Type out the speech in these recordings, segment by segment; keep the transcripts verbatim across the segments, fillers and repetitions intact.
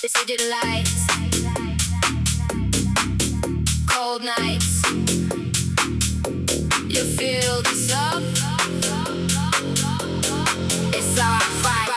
City lights, cold nights. You feel this up? It's our fight.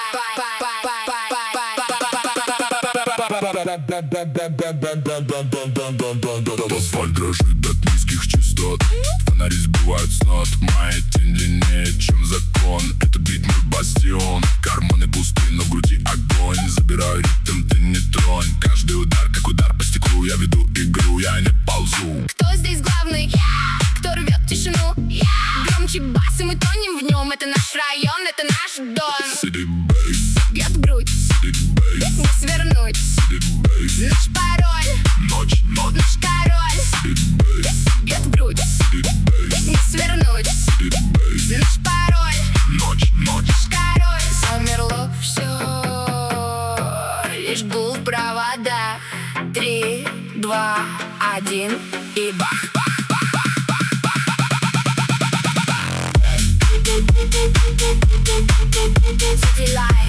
Асфальт дрожит от низких частот. Фонари сбивают с нот. Моя тень длиннее, чем закон. Это бит мой бастион. Карманы пусты, но в груди огонь. Забираю ритм, ты не тронь. Каждый удар, как удар по стеклу. Я веду игру, я не ползу. Кто здесь главный? Yeah! Кто рвет тишину? Yeah! Громче бас, и мы тонем в нем. Это наш район, это наш дом. City bass, Бьет в грудь, city bass, не свернуть. city bass. Наш пароль, Ночь, ночь, наш король. city bass, Бьет в грудь, city bass, не свернуть. city bass. Наш пароль, Ночь, ночь. наш король. Замерло все, лишь гул в проводах. Три, два, один и бах. City lights.